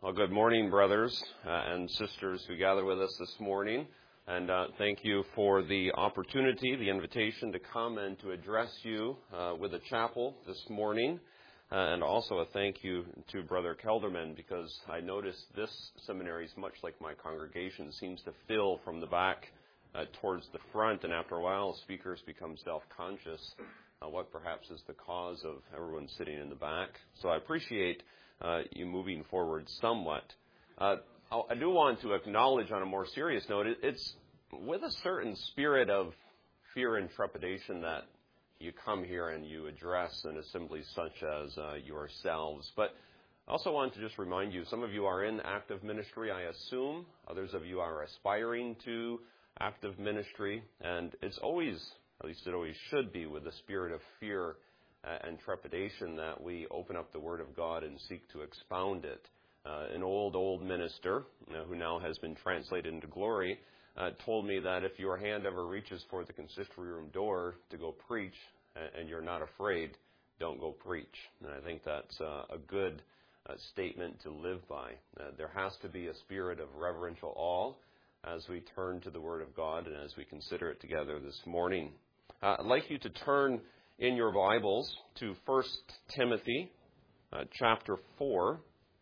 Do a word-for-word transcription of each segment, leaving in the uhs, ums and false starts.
Well, good morning, brothers uh, and sisters who gather with us this morning. And uh, thank you for the opportunity, the invitation to come and to address you uh, with a chapel this morning. Uh, and also a thank you to Brother Kelderman, because I noticed this seminary is much like my congregation, seems to fill from the back uh, towards the front. And after a while, speakers become self-conscious, uh, what perhaps is the cause of everyone sitting in the back. So I appreciate Uh, you moving forward somewhat. Uh, I do want to acknowledge on a more serious note, it, it's with a certain spirit of fear and trepidation that you come here and you address an assembly such as uh, yourselves. But I also want to just remind you, some of you are in active ministry, I assume. Others of you are aspiring to active ministry. And it's always, at least it always should be, with the spirit of fear and trepidation that we open up the Word of God and seek to expound it. Uh, an old, old minister, you know, who now has been translated into glory, uh, told me that if your hand ever reaches for the consistory room door to go preach, and, and you're not afraid, don't go preach. And I think that's uh, a good uh, statement to live by. Uh, there has to be a spirit of reverential awe as we turn to the Word of God and as we consider it together this morning. Uh, I'd like you to turn in your Bibles to First Timothy uh, chapter four.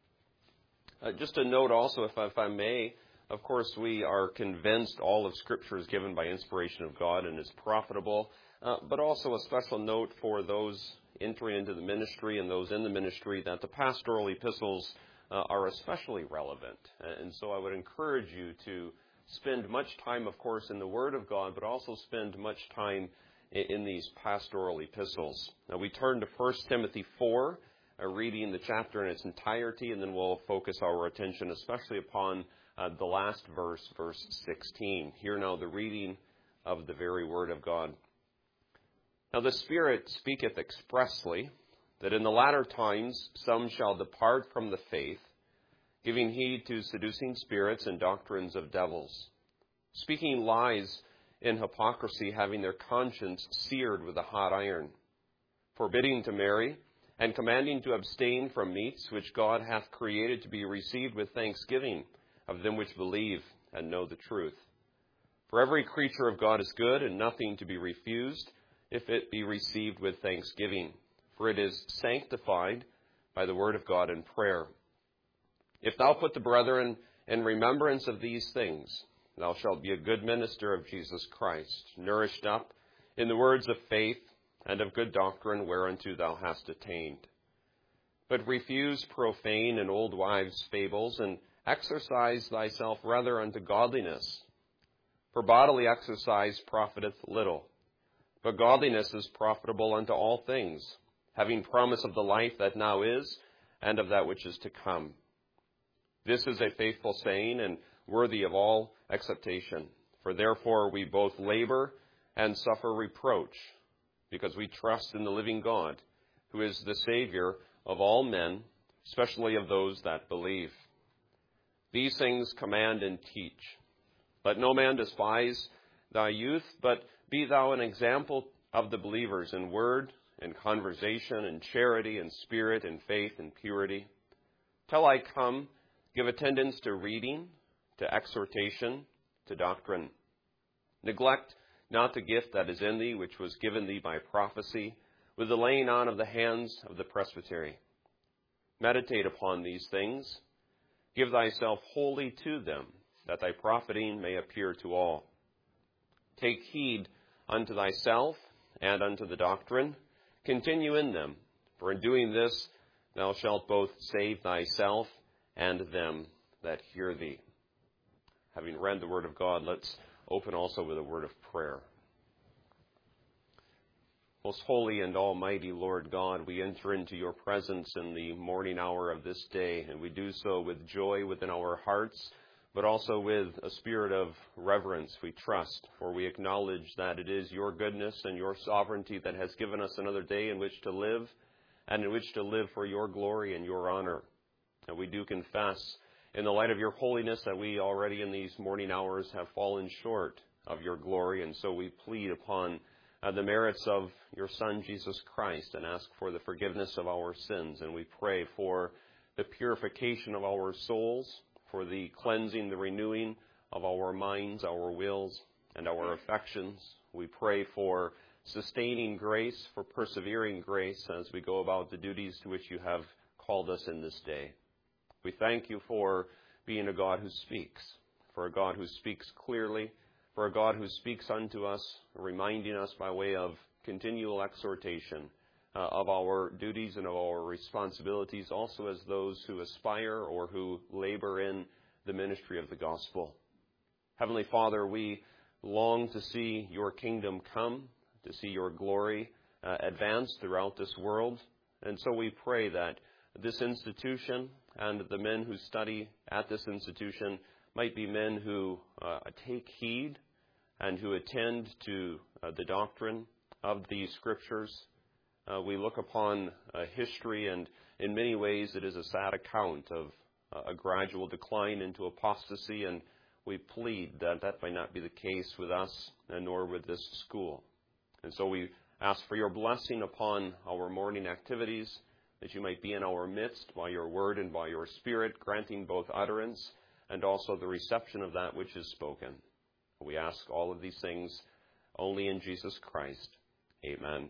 Uh, just a note also, if, if I may, of course, we are convinced all of Scripture is given by inspiration of God and is profitable, uh, but also a special note for those entering into the ministry and those in the ministry that the pastoral epistles uh, are especially relevant. And so I would encourage you to spend much time, of course, in the Word of God, but also spend much time in these pastoral epistles. Now we turn to First Timothy four, uh, reading the chapter in its entirety, and then we'll focus our attention especially upon uh, the last verse, verse sixteen. Hear now the reading of the very word of God. Now the Spirit speaketh expressly, that in the latter times some shall depart from the faith, giving heed to seducing spirits and doctrines of devils, speaking lies in hypocrisy, having their conscience seared with a hot iron, forbidding to marry, and commanding to abstain from meats which God hath created to be received with thanksgiving of them which believe and know the truth. For every creature of God is good, and nothing to be refused, if it be received with thanksgiving, for it is sanctified by the word of God and prayer. If thou put the brethren in remembrance of these things, thou shalt be a good minister of Jesus Christ, nourished up in the words of faith and of good doctrine whereunto thou hast attained. But refuse profane and old wives' fables, and exercise thyself rather unto godliness. For bodily exercise profiteth little, but godliness is profitable unto all things, having promise of the life that now is, and of that which is to come. This is a faithful saying, and worthy of all acceptation. For therefore we both labor and suffer reproach, because we trust in the living God, who is the Savior of all men, especially of those that believe. These things command and teach. Let no man despise thy youth, but be thou an example of the believers in word, in conversation, in charity, in spirit, in faith, in purity. Till I come, give attendance to reading, to exhortation, to doctrine. Neglect not the gift that is in thee, which was given thee by prophecy, with the laying on of the hands of the presbytery. Meditate upon these things. Give thyself wholly to them, that thy profiting may appear to all. Take heed unto thyself and unto the doctrine. Continue in them, for in doing this thou shalt both save thyself and them that hear thee. Having read the word of God, let's open also with a word of prayer. Most holy and almighty Lord God, we enter into your presence in the morning hour of this day, and we do so with joy within our hearts, but also with a spirit of reverence, we trust, for we acknowledge that it is your goodness and your sovereignty that has given us another day in which to live, and in which to live for your glory and your honor. And we do confess, in the light of your holiness, that we already in these morning hours have fallen short of your glory, and so we plead upon uh, the merits of your Son, Jesus Christ, and ask for the forgiveness of our sins. And we pray for the purification of our souls, for the cleansing, the renewing of our minds, our wills, and our affections. We pray for sustaining grace, for persevering grace as we go about the duties to which you have called us in this day. We thank you for being a God who speaks, for a God who speaks clearly, for a God who speaks unto us, reminding us by way of continual exhortation uh, of our duties and of our responsibilities, also as those who aspire or who labor in the ministry of the gospel. Heavenly Father, we long to see your kingdom come, to see your glory uh, advance throughout this world. And so we pray that this institution and the men who study at this institution might be men who uh, take heed and who attend to uh, the doctrine of the Scriptures. Uh, we look upon uh, history, and in many ways it is a sad account of uh, a gradual decline into apostasy, and we plead that that might not be the case with us, and nor with this school. And so we ask for your blessing upon our morning activities, that you might be in our midst by your word and by your Spirit, granting both utterance and also the reception of that which is spoken. We ask all of these things only in Jesus Christ. Amen.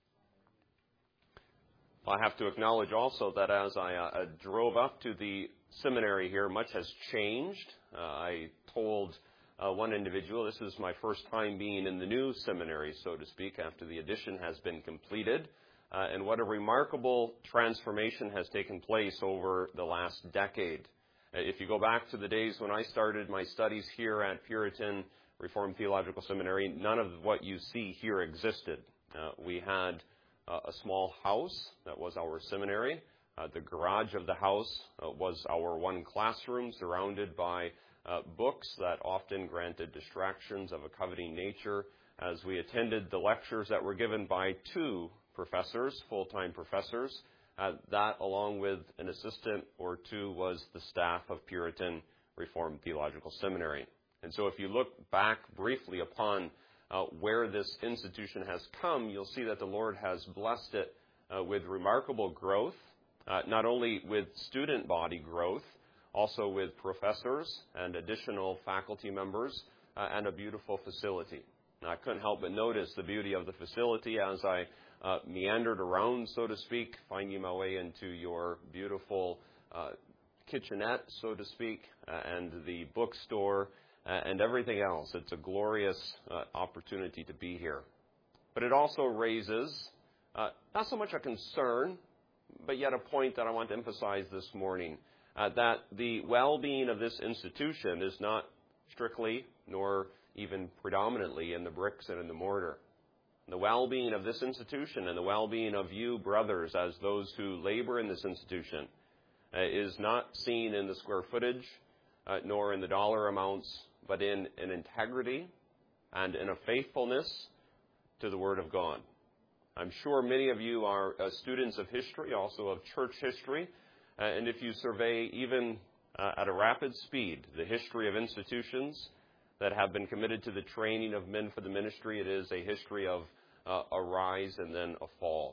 I have to acknowledge also that as I uh, drove up to the seminary here, much has changed. Uh, I told uh, one individual, this is my first time being in the new seminary, so to speak, after the addition has been completed. Uh, and what a remarkable transformation has taken place over the last decade. Uh, if you go back to the days when I started my studies here at Puritan Reformed Theological Seminary, none of what you see here existed. Uh, we had uh, a small house that was our seminary. Uh, the garage of the house uh, was our one classroom, surrounded by uh, books that often granted distractions of a coveting nature as we attended the lectures that were given by two professors, full-time professors. Uh, that, along with an assistant or two, was the staff of Puritan Reformed Theological Seminary. And so if you look back briefly upon uh, where this institution has come, you'll see that the Lord has blessed it uh, with remarkable growth, uh, not only with student body growth, also with professors and additional faculty members, uh, and a beautiful facility. Now, I couldn't help but notice the beauty of the facility as I uh, meandered around, so to speak, finding my way into your beautiful uh, kitchenette, so to speak, uh, and the bookstore, uh, and everything else. It's a glorious uh, opportunity to be here. But it also raises uh, not so much a concern, but yet a point that I want to emphasize this morning, uh, that the well-being of this institution is not strictly nor even predominantly in the bricks and in the mortar. The well-being of this institution and the well-being of you, brothers, as those who labor in this institution, uh, is not seen in the square footage, uh, nor in the dollar amounts, but in an integrity and in a faithfulness to the Word of God. I'm sure many of you are uh, students of history, also of church history, uh, and if you survey even uh, at a rapid speed the history of institutions that have been committed to the training of men for the ministry, it is a history of uh, a rise and then a fall.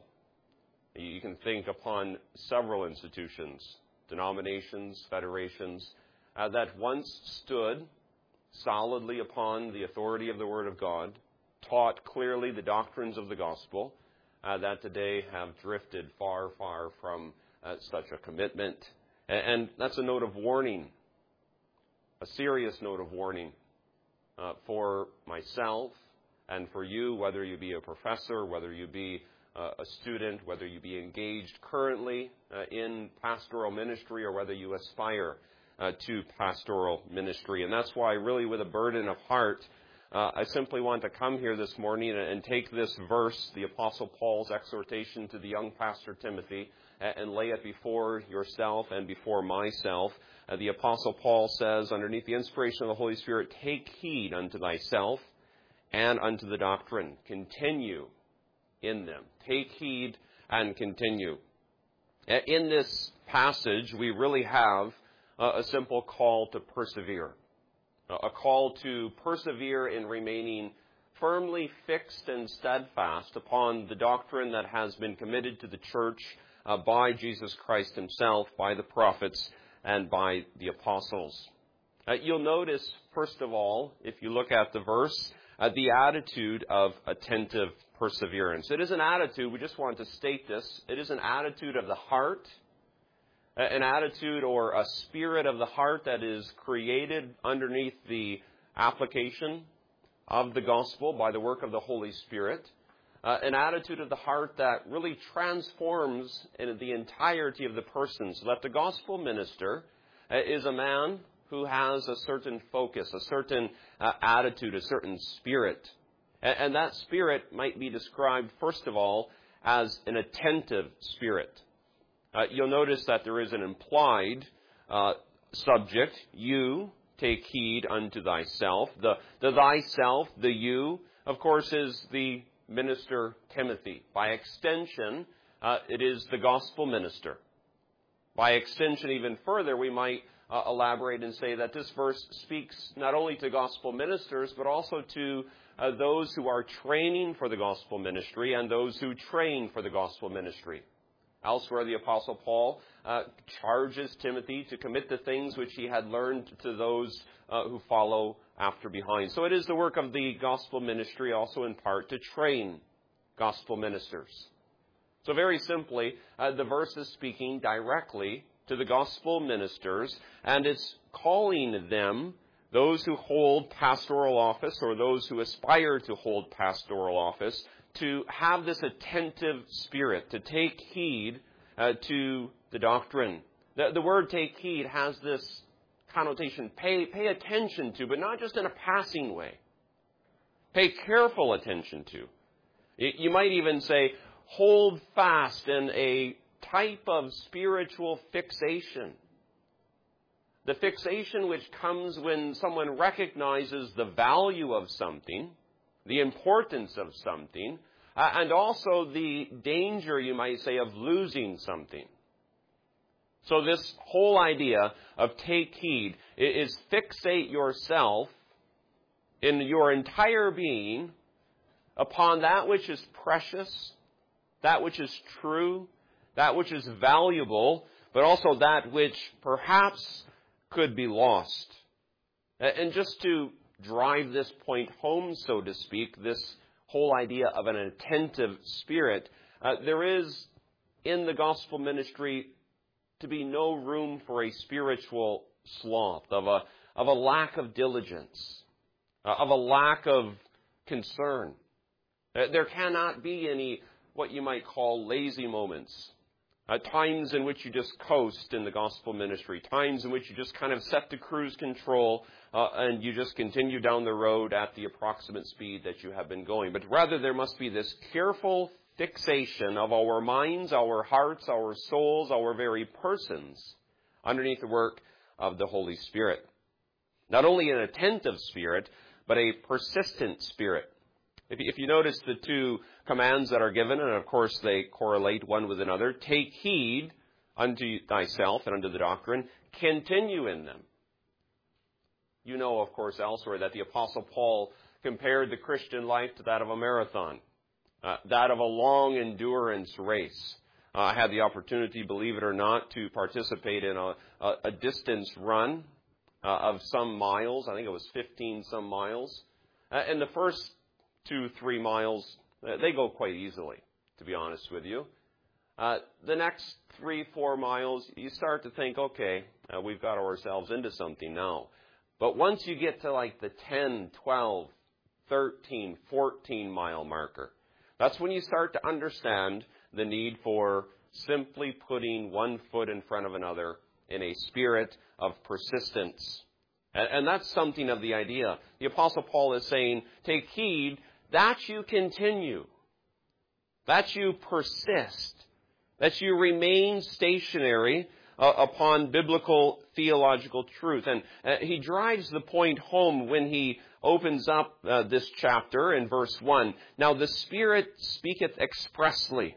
You can think upon several institutions, denominations, federations, uh, that once stood solidly upon the authority of the Word of God, taught clearly the doctrines of the gospel, uh, that today have drifted far, far from uh, such a commitment. And, and that's a note of warning, a serious note of warning uh, for myself and for you, whether you be a professor, whether you be uh, a student, whether you be engaged currently uh, in pastoral ministry, or whether you aspire uh, to pastoral ministry. And that's why, really, with a burden of heart, Uh, I simply want to come here this morning and, and take this verse, the Apostle Paul's exhortation to the young pastor Timothy, and, and lay it before yourself and before myself. Uh, the Apostle Paul says, underneath the inspiration of the Holy Spirit, take heed unto thyself and unto the doctrine. Continue in them. Take heed and continue. Uh, in this passage, we really have uh, a simple call to persevere. A call to persevere in remaining firmly fixed and steadfast upon the doctrine that has been committed to the church uh, by Jesus Christ himself, by the prophets, and by the apostles. Uh, you'll notice, first of all, if you look at the verse, uh, the attitude of attentive perseverance. It is an attitude, we just want to state this, it is an attitude of the heart, an attitude or a spirit of the heart that is created underneath the application of the gospel by the work of the Holy Spirit. Uh, an attitude of the heart that really transforms in the entirety of the person, so that the gospel minister uh, is a man who has a certain focus, a certain uh, attitude, a certain spirit. And, and that spirit might be described, first of all, as an attentive spirit. Uh, you'll notice that there is an implied uh, subject, you, take heed unto thyself. The, the thyself, the you, of course, is the minister Timothy. By extension, uh, it is the gospel minister. By extension, even further, we might uh, elaborate and say that this verse speaks not only to gospel ministers, but also to uh, those who are training for the gospel ministry and those who train for the gospel ministry. Elsewhere, the Apostle Paul uh, charges Timothy to commit the things which he had learned to those uh, who follow after behind. So it is the work of the gospel ministry also in part to train gospel ministers. So very simply, uh, the verse is speaking directly to the gospel ministers, and it's calling them, those who hold pastoral office or those who aspire to hold pastoral office, to have this attentive spirit, to take heed uh, to the doctrine. The, the word take heed has this connotation, pay, pay attention to, but not just in a passing way. Pay careful attention to. You might even say, hold fast in a type of spiritual fixation. The fixation which comes when someone recognizes the value of something, the importance of something, uh, and also the danger, you might say, of losing something. So this whole idea of take heed is fixate yourself in your entire being upon that which is precious, that which is true, that which is valuable, but also that which perhaps could be lost. And just to drive this point home, so to speak, this whole idea of an attentive spirit, uh, there is in the gospel ministry to be no room for a spiritual sloth, of a, of a lack of diligence, uh, of a lack of concern. Uh, there cannot be any what you might call lazy moments, uh, times in which you just coast in the gospel ministry, times in which you just kind of set to cruise control uh, and you just continue down the road at the approximate speed that you have been going. But rather there must be this careful fixation of our minds, our hearts, our souls, our very persons underneath the work of the Holy Spirit. Not only an attentive spirit, but a persistent spirit. If you, if you notice the two commands that are given, and of course they correlate one with another, take heed unto thyself and unto the doctrine, continue in them. You know, of course, elsewhere that the Apostle Paul compared the Christian life to that of a marathon. Uh, that of a long endurance race. Uh, I had the opportunity, believe it or not, to participate in a, a, a distance run uh, of some miles. I think it was fifteen some miles. Uh, and the first two, three miles, uh, they go quite easily, to be honest with you. Uh, the next three, four miles, you start to think, okay, uh, we've got ourselves into something now. But once you get to like the ten, twelve, thirteen, fourteen mile marker, that's when you start to understand the need for simply putting one foot in front of another in a spirit of persistence. And, and that's something of the idea. The Apostle Paul is saying, take heed that you continue, that you persist, that you remain stationary uh, upon biblical theological truth. And uh, he drives the point home when he opens up uh, this chapter in verse one. Now the Spirit speaketh expressly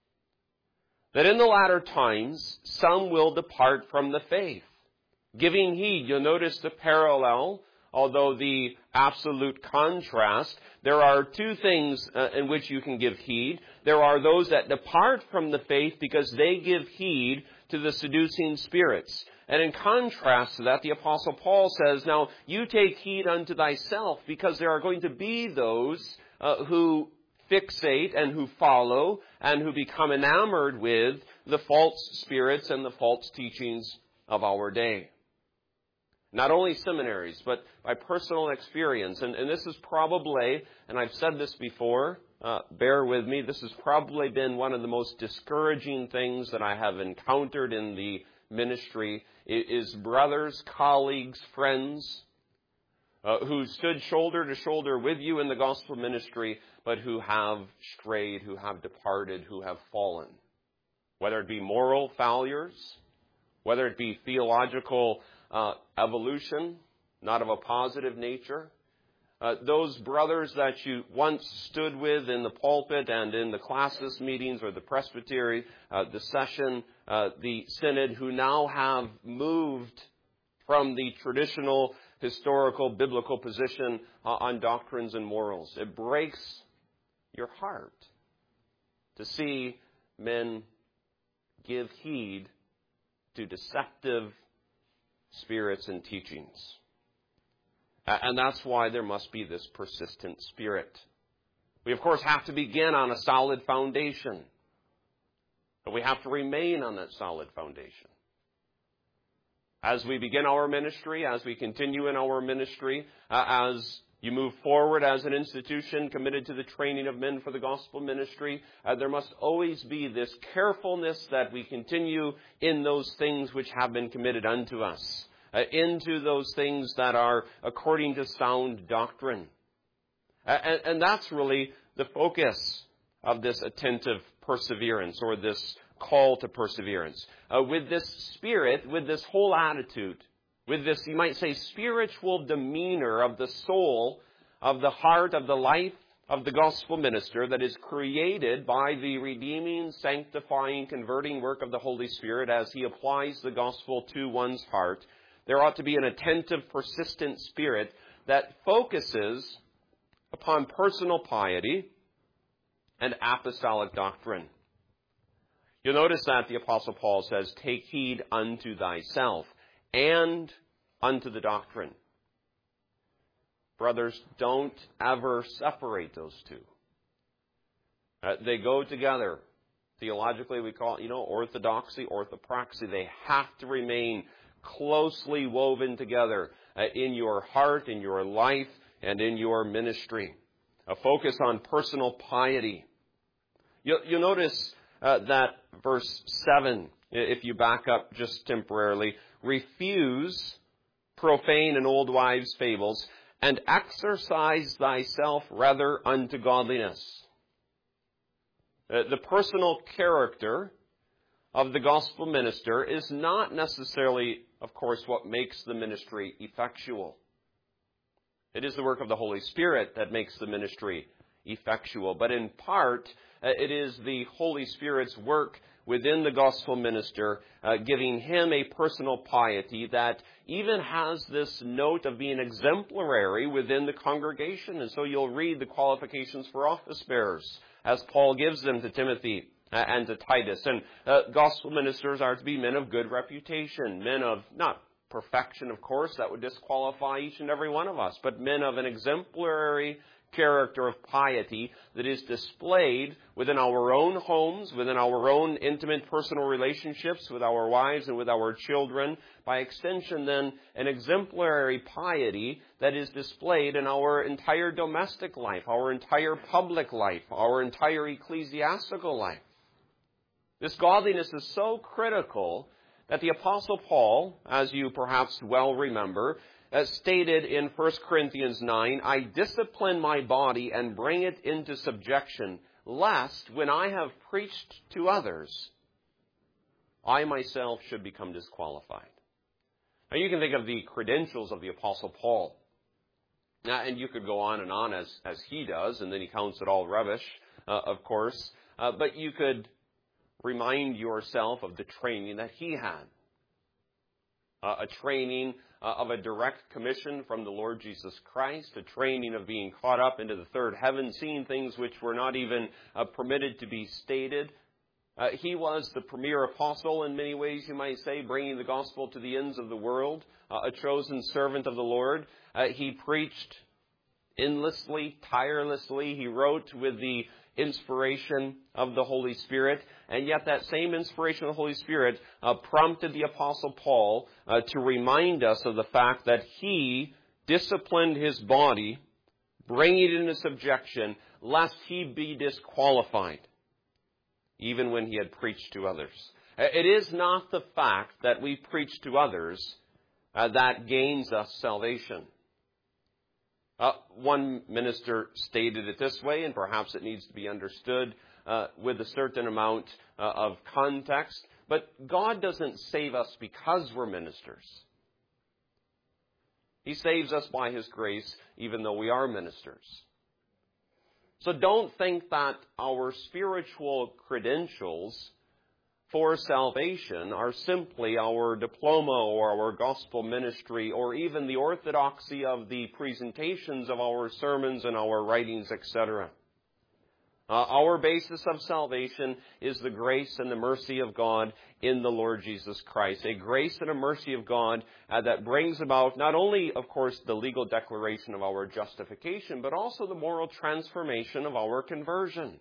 that in the latter times some will depart from the faith, giving heed. You'll notice the parallel, although the absolute contrast. There are two things uh, in which you can give heed. there are those that depart from the faith because they give heed to the seducing spirits. And in contrast to that, the Apostle Paul says, now you take heed unto thyself, because there are going to be those uh, who fixate and who follow and who become enamored with the false spirits and the false teachings of our day. Not only seminaries, but by personal experience. And, and this is probably, and I've said this before, uh, bear with me, this has probably been one of the most discouraging things that I have encountered in the ministry, is brothers, colleagues, friends, uh, who stood shoulder to shoulder with you in the gospel ministry, but who have strayed, who have departed, who have fallen. Whether it be moral failures, whether it be theological uh, evolution, not of a positive nature. Uh, those brothers that you once stood with in the pulpit and in the classis meetings or the presbytery, uh, the session, uh, the synod, who now have moved from the traditional historical biblical position uh, on doctrines and morals. It breaks your heart to see men give heed to deceptive spirits and teachings. And that's why there must be this persistent spirit. We, of course, have to begin on a solid foundation. But we have to remain on that solid foundation. As we begin our ministry, as we continue in our ministry, uh, as you move forward as an institution committed to the training of men for the gospel ministry, uh, there must always be this carefulness that we continue in those things which have been committed unto us. Uh, into those things that are according to sound doctrine. Uh, and, and that's really the focus of this attentive perseverance, or this call to perseverance. Uh, with this spirit, with this whole attitude, with this, you might say, spiritual demeanor of the soul, of the heart, of the life of the gospel minister that is created by the redeeming, sanctifying, converting work of the Holy Spirit as he applies the gospel to one's heart, there ought to be an attentive, persistent spirit that focuses upon personal piety and apostolic doctrine. You'll notice that the Apostle Paul says, take heed unto thyself and unto the doctrine. Brothers, don't ever separate those two. Uh, they go together. Theologically, we call it, you know, orthodoxy, orthopraxy. They have to remain closely woven together uh, in your heart, in your life, and in your ministry. A focus on personal piety. You'll, you'll notice uh, that verse seven, if you back up just temporarily, refuse profane and old wives' fables, and exercise thyself rather unto godliness. Uh, the personal character of the gospel minister is not necessarily, of course, what makes the ministry effectual. It is the work of the Holy Spirit that makes the ministry effectual. But in part, uh, it is the Holy Spirit's work within the gospel minister, uh, giving him a personal piety that even has this note of being exemplary within the congregation. And so you'll read the qualifications for office bearers as Paul gives them to Timothy and to Titus. And uh, gospel ministers are to be men of good reputation, men of, not perfection, of course, that would disqualify each and every one of us, but men of an exemplary character of piety that is displayed within our own homes, within our own intimate personal relationships with our wives and with our children. By extension, then, an exemplary piety that is displayed in our entire domestic life, our entire public life, our entire ecclesiastical life. This godliness is so critical that the Apostle Paul, as you perhaps well remember, as stated in First Corinthians nine, I discipline my body and bring it into subjection, lest when I have preached to others, I myself should become disqualified. Now you can think of the credentials of the Apostle Paul. Now, and you could go on and on as, as he does, and then he counts it all rubbish, uh, of course. Uh, but you could remind yourself of the training that he had. uh, a training uh, of a direct commission from the Lord Jesus Christ, a training of being caught up into the third heaven, seeing things which were not even uh, permitted to be stated. Uh, he was the premier apostle in many ways, you might say, bringing the gospel to the ends of the world, uh, a chosen servant of the Lord. Uh, he preached endlessly, tirelessly. He wrote with the inspiration of the Holy Spirit. And yet that same inspiration of the Holy Spirit uh, prompted the Apostle Paul uh, to remind us of the fact that he disciplined his body, bringing it into subjection, lest he be disqualified, even when he had preached to others. It is not the fact that we preach to others uh, that gains us salvation. Uh, one minister stated it this way, and perhaps it needs to be understood uh, with a certain amount uh, of context, but God doesn't save us because we're ministers. He saves us by His grace, even though we are ministers. So don't think that our spiritual credentials for salvation are simply our diploma or our gospel ministry or even the orthodoxy of the presentations of our sermons and our writings, et cetera. Uh, our basis of salvation is the grace and the mercy of God in the Lord Jesus Christ. A grace and a mercy of God uh, that brings about not only, of course, the legal declaration of our justification, but also the moral transformation of our conversion.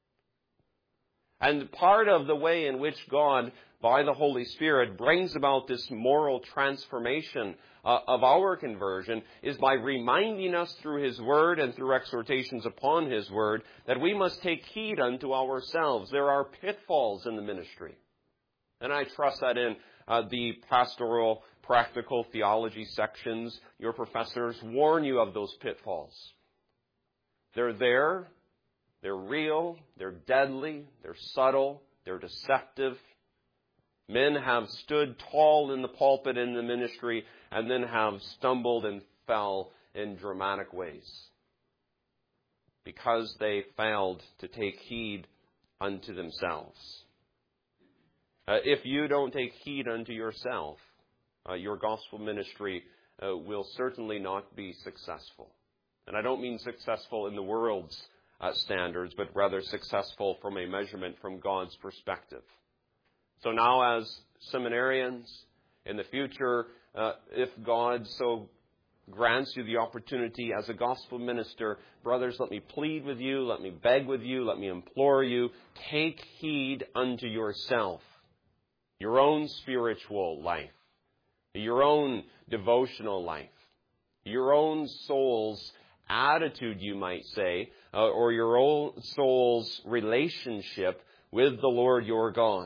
And part of the way in which God, by the Holy Spirit, brings about this moral transformation uh, of our conversion is by reminding us through His Word and through exhortations upon His Word that we must take heed unto ourselves. There are pitfalls in the ministry. And I trust that in uh, the pastoral practical theology sections, your professors warn you of those pitfalls. They're there. They're real, they're deadly, they're subtle, they're deceptive. Men have stood tall in the pulpit in the ministry and then have stumbled and fell in dramatic ways because they failed to take heed unto themselves. Uh, if you don't take heed unto yourself, uh, your gospel ministry uh, will certainly not be successful. And I don't mean successful in the world's Uh, standards, but rather successful from a measurement from God's perspective. So now as seminarians, in the future, uh, if God so grants you the opportunity as a gospel minister, brothers, let me plead with you, let me beg with you, let me implore you, take heed unto yourself, your own spiritual life, your own devotional life, your own soul's attitude, you might say, uh, or your own soul's relationship with the Lord your God.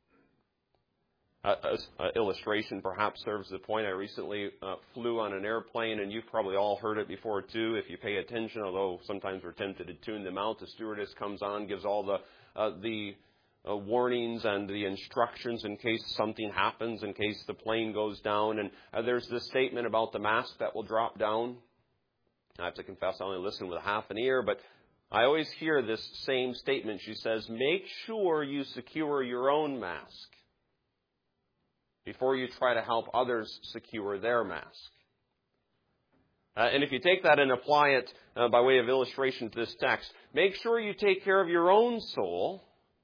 Uh, an illustration perhaps serves the point. I recently uh, flew on an airplane, and you've probably all heard it before too, if you pay attention, although sometimes we're tempted to tune them out. The stewardess comes on, gives all the uh, the uh, warnings and the instructions in case something happens, in case the plane goes down. And uh, there's this statement about the mask that will drop down. I have to confess, I only listen with half an ear, but I always hear this same statement. She says, make sure you secure your own mask before you try to help others secure their mask. Uh, and if you take that and apply it uh, by way of illustration to this text, make sure you take care of your own soul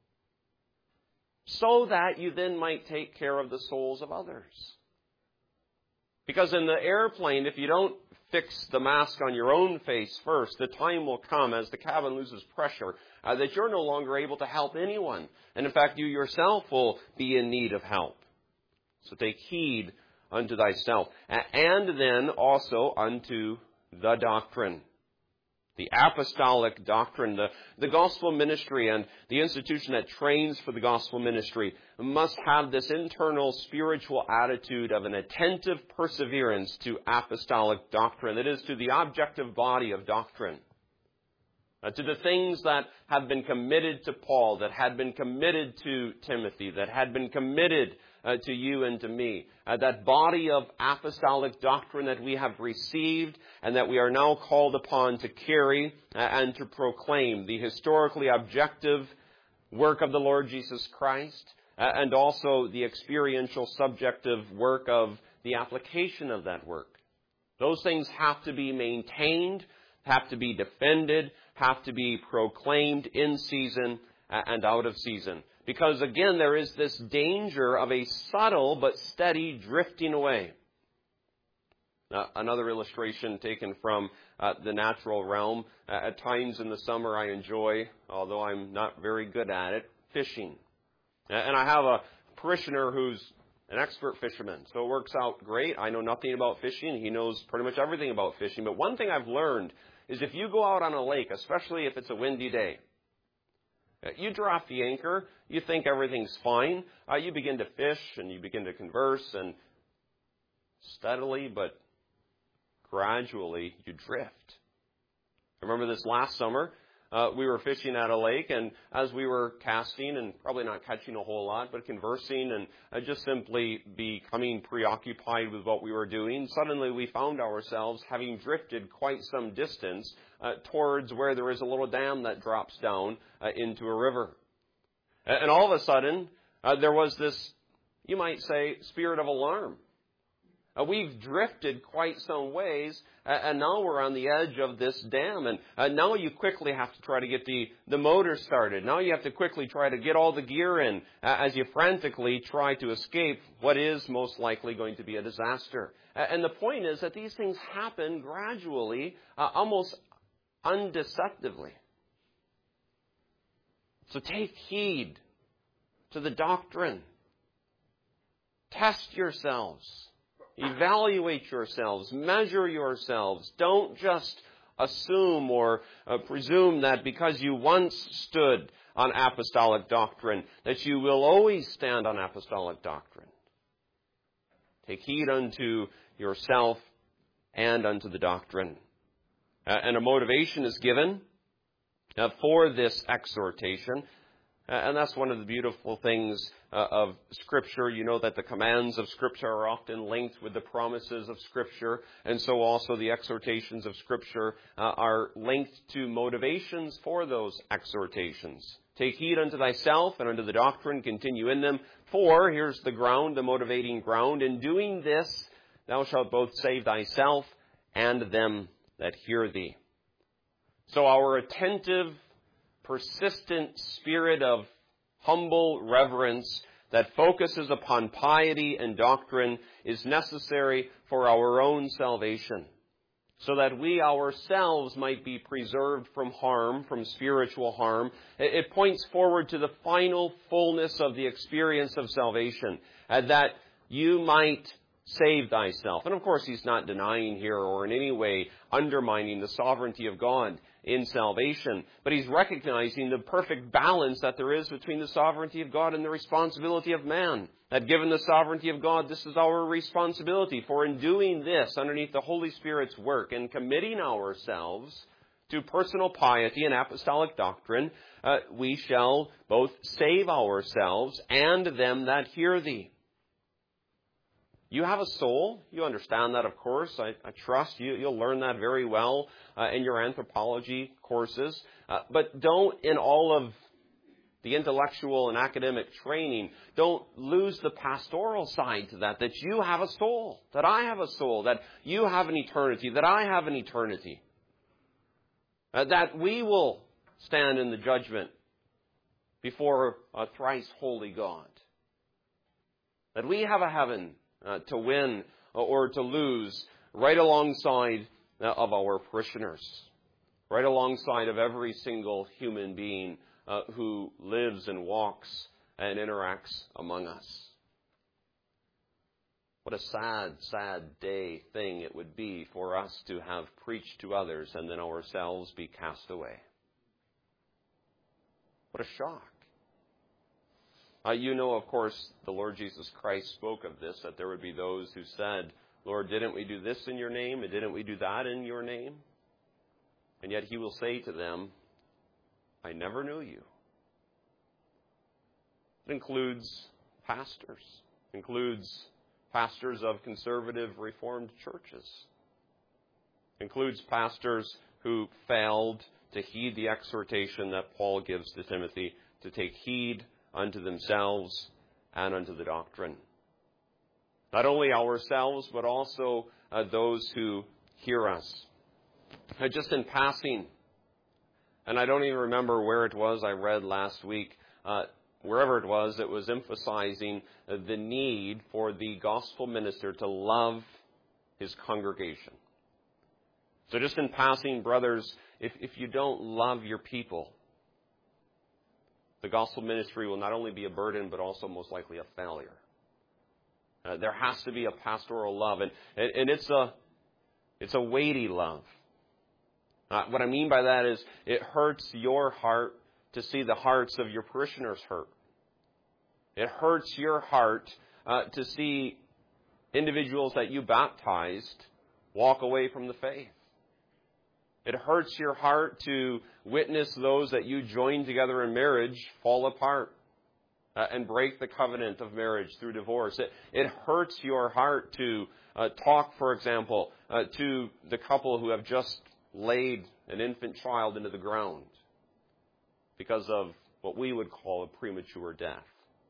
so that you then might take care of the souls of others. Because in the airplane, if you don't fix the mask on your own face first, the time will come as the cabin loses pressure uh, that you're no longer able to help anyone. And in fact, you yourself will be in need of help. So take heed unto thyself. And then also unto the doctrine. The apostolic doctrine, the, the gospel ministry and the institution that trains for the gospel ministry must have this internal spiritual attitude of an attentive perseverance to apostolic doctrine. That is, to the objective body of doctrine. Uh, to the things that have been committed to Paul, that had been committed to Timothy, that had been committed uh, to you and to me. Uh, that body of apostolic doctrine that we have received and that we are now called upon to carry uh, and to proclaim. The historically objective work of the Lord Jesus Christ uh, and also the experiential subjective work of the application of that work. Those things have to be maintained, have to be defended, have to be proclaimed in season and out of season. Because again, there is this danger of a subtle but steady drifting away. Uh, another illustration taken from uh, the natural realm. Uh, at times in the summer I enjoy, although I'm not very good at it, fishing. Uh, and I have a parishioner who's an expert fisherman, so it works out great. I know nothing about fishing. He knows pretty much everything about fishing. But one thing I've learned is if you go out on a lake, especially if it's a windy day, you drop the anchor, you think everything's fine, uh, you begin to fish and you begin to converse, and steadily but gradually you drift. I remember this last summer, uh, we were fishing at a lake, and as we were casting and probably not catching a whole lot, but conversing and uh, just simply becoming preoccupied with what we were doing, suddenly we found ourselves having drifted quite some distance uh, towards where there is a little dam that drops down uh, into a river. And all of a sudden, uh, there was this, you might say, spirit of alarm. Uh, we've drifted quite some ways, uh, and now we're on the edge of this dam. And uh, now you quickly have to try to get the, the motor started. Now you have to quickly try to get all the gear in uh, as you frantically try to escape what is most likely going to be a disaster. Uh, and the point is that these things happen gradually, uh, almost undeceptively. So take heed to the doctrine. Test yourselves. Evaluate yourselves. Measure yourselves. Don't just assume or uh, presume that because you once stood on apostolic doctrine, that you will always stand on apostolic doctrine. Take heed unto yourself and unto the doctrine. Uh, and a motivation is given uh, for this exhortation. Uh, and that's one of the beautiful things uh, of Scripture. You know that the commands of Scripture are often linked with the promises of Scripture. And so also the exhortations of Scripture uh, are linked to motivations for those exhortations. Take heed unto thyself and unto the doctrine, continue in them. For, here's the ground, the motivating ground. In doing this, thou shalt both save thyself and them that hear thee. So our attentive, persistent spirit of humble reverence that focuses upon piety and doctrine is necessary for our own salvation, so that we ourselves might be preserved from harm, from spiritual harm. It points forward to the final fullness of the experience of salvation, and that you might save thyself. And of course, he's not denying here or in any way undermining the sovereignty of God in salvation, but he's recognizing the perfect balance that there is between the sovereignty of God and the responsibility of man. That given the sovereignty of God, this is our responsibility. For in doing this, underneath the Holy Spirit's work and committing ourselves to personal piety and apostolic doctrine, uh, we shall both save ourselves and them that hear thee. You have a soul. You understand that, of course. I, I trust you. You'll learn that very well uh, in your anthropology courses. Uh, but don't, in all of the intellectual and academic training, don't lose the pastoral side to that, that you have a soul, that I have a soul, that you have an eternity, that I have an eternity, uh, that we will stand in the judgment before a thrice holy God, that we have a heaven Uh, to win or to lose right alongside uh, of our parishioners, right alongside of every single human being uh, who lives and walks and interacts among us. What a sad, sad day thing it would be for us to have preached to others and then ourselves be cast away. What a shock. Uh, you know, of course, the Lord Jesus Christ spoke of this, that there would be those who said, Lord, didn't we do this in your name? And didn't we do that in your name? And yet he will say to them, I never knew you. It includes pastors. It includes pastors of conservative Reformed churches. It includes pastors who failed to heed the exhortation that Paul gives to Timothy to take heed unto themselves and unto the doctrine. Not only ourselves, but also uh, those who hear us. Uh, just in passing, and I don't even remember where it was I read last week, uh, wherever it was, it was emphasizing uh, the need for the gospel minister to love his congregation. So just in passing, brothers, if, if you don't love your people, the gospel ministry will not only be a burden, but also most likely a failure. Uh, there has to be a pastoral love, and, and, and it's a it's a weighty love. Uh, what I mean by that is it hurts your heart to see the hearts of your parishioners hurt. It hurts your heart uh, to see individuals that you baptized walk away from the faith. It hurts your heart to witness those that you joined together in marriage fall apart uh, and break the covenant of marriage through divorce. It, it hurts your heart to uh, talk, for example, uh, to the couple who have just laid an infant child into the ground because of what we would call a premature death.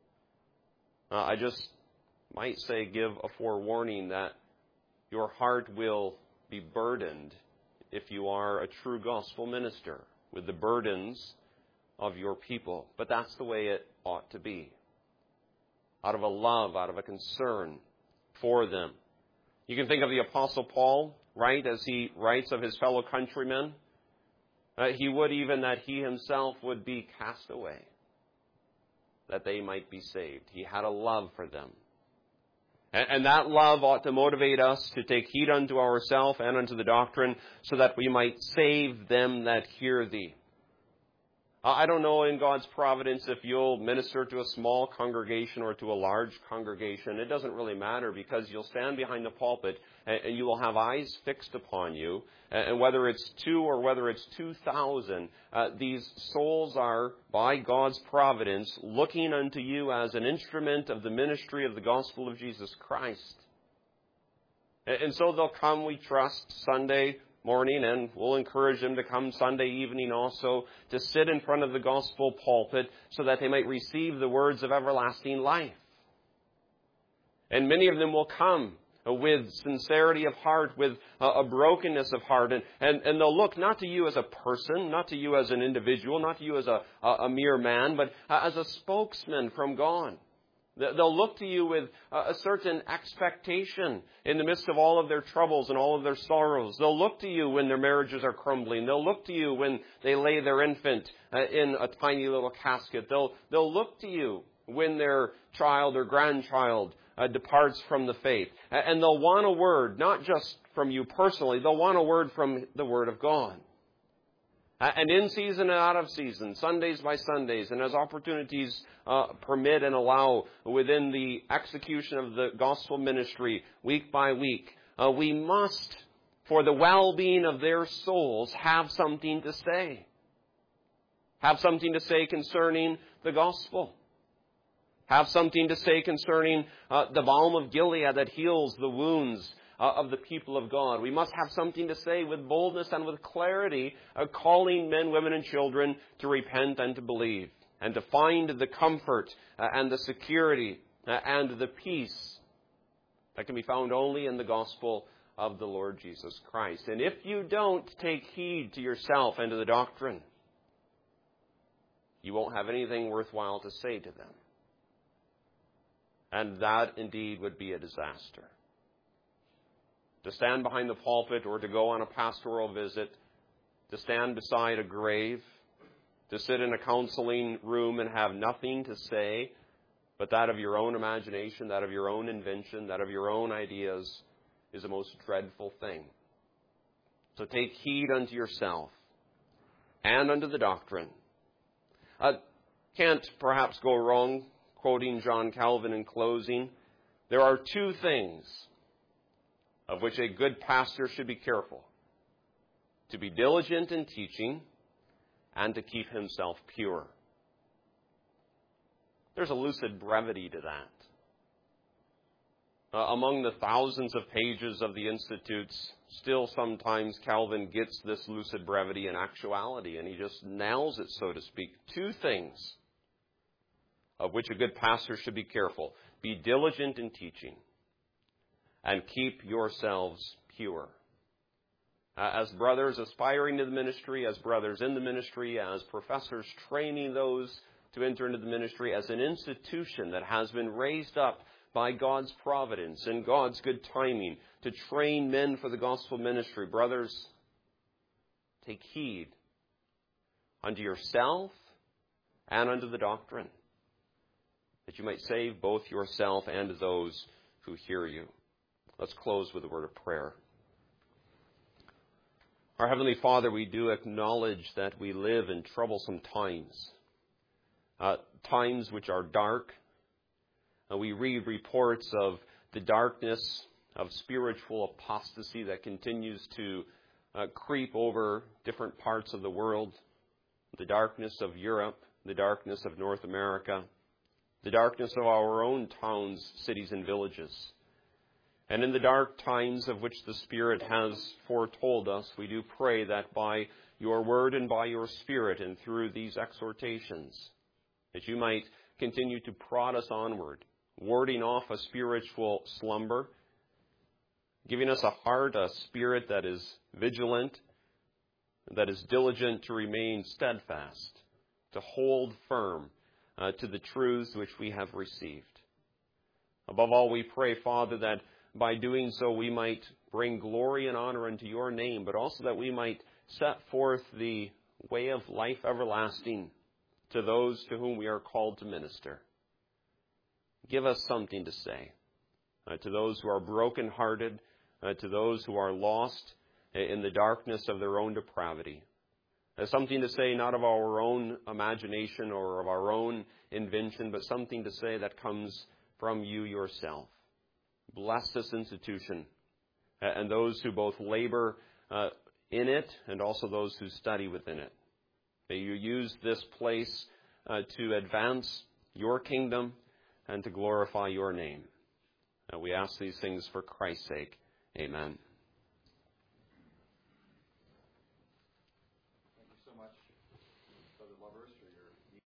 Uh, I just might say give a forewarning that your heart will be burdened if you are a true gospel minister with the burdens of your people. But that's the way it ought to be. Out of a love, out of a concern for them. You can think of the Apostle Paul, right, as he writes of his fellow countrymen. Uh, he would even that he himself would be cast away, that they might be saved. He had a love for them. And, and that love ought to motivate us to take heed unto ourselves and unto the doctrine, so that we might save them that hear thee. I don't know in God's providence if you'll minister to a small congregation or to a large congregation. It doesn't really matter, because you'll stand behind the pulpit and you will have eyes fixed upon you. And whether it's two or whether it's two thousand, uh, these souls are, by God's providence, looking unto you as an instrument of the ministry of the gospel of Jesus Christ. And so they'll come, we trust, Sunday morning, and we'll encourage them to come Sunday evening also, to sit in front of the gospel pulpit so that they might receive the words of everlasting life. And many of them will come with sincerity of heart, with a brokenness of heart, and, and, and they'll look not to you as a person, not to you as an individual, not to you as a, a, a mere man, but as a spokesman from God. They'll look to you with a certain expectation in the midst of all of their troubles and all of their sorrows. They'll look to you when their marriages are crumbling. They'll look to you when they lay their infant in a tiny little casket. They'll, they'll look to you when their child or grandchild uh, departs from the faith. And they'll want a word, not just from you personally. They'll want a word from the Word of God. And in season and out of season, Sundays by Sundays, and as opportunities uh, permit and allow within the execution of the gospel ministry week by week, uh, we must, for the well-being of their souls, have something to say. Have something to say concerning the gospel. Have something to say concerning uh, the balm of Gilead that heals the wounds Uh, of the people of God. We must have something to say with boldness and with clarity, uh, calling men, women, and children to repent and to believe, and to find the comfort uh, and the security uh, and the peace that can be found only in the gospel of the Lord Jesus Christ. And if you don't take heed to yourself and to the doctrine, you won't have anything worthwhile to say to them. And that indeed would be a disaster. To stand behind the pulpit or to go on a pastoral visit, to stand beside a grave, to sit in a counseling room and have nothing to say but that of your own imagination, that of your own invention, that of your own ideas, is a most dreadful thing. So take heed unto yourself and unto the doctrine. Uh, can't perhaps go wrong quoting John Calvin in closing. There are two things of which a good pastor should be careful: to be diligent in teaching and to keep himself pure. There's a lucid brevity to that. Uh, among the thousands of pages of the Institutes, still sometimes Calvin gets this lucid brevity in actuality, and he just nails it, so to speak. Two things of which a good pastor should be careful: be diligent in teaching and keep yourselves pure. Uh, as brothers aspiring to the ministry, as brothers in the ministry, as professors training those to enter into the ministry, as an institution that has been raised up by God's providence and God's good timing to train men for the gospel ministry, brothers, take heed unto yourself and unto the doctrine, that you might save both yourself and those who hear you. Let's close with a word of prayer. Our Heavenly Father, we do acknowledge that we live in troublesome times, uh, times which are dark. Uh, we read reports of the darkness of spiritual apostasy that continues to uh, creep over different parts of the world, the darkness of Europe, the darkness of North America, the darkness of our own towns, cities, and villages. And in the dark times of which the Spirit has foretold us, we do pray that by your word and by your Spirit and through these exhortations, that you might continue to prod us onward, warding off a spiritual slumber, giving us a heart, a spirit that is vigilant, that is diligent to remain steadfast, to hold firm uh, to the truths which we have received. Above all, we pray, Father, that by doing so we might bring glory and honor unto your name, but also that we might set forth the way of life everlasting to those to whom we are called to minister. Give us something to say uh, to those who are brokenhearted, uh, to those who are lost in the darkness of their own depravity. Uh, something to say not of our own imagination or of our own invention, but something to say that comes from you yourself. Bless this institution uh, and those who both labor uh, in it and also those who study within it. May you use this place uh, to advance your kingdom and to glorify your name. Uh, we ask these things for Christ's sake. Amen. Thank you so much, Brother Lovers, for your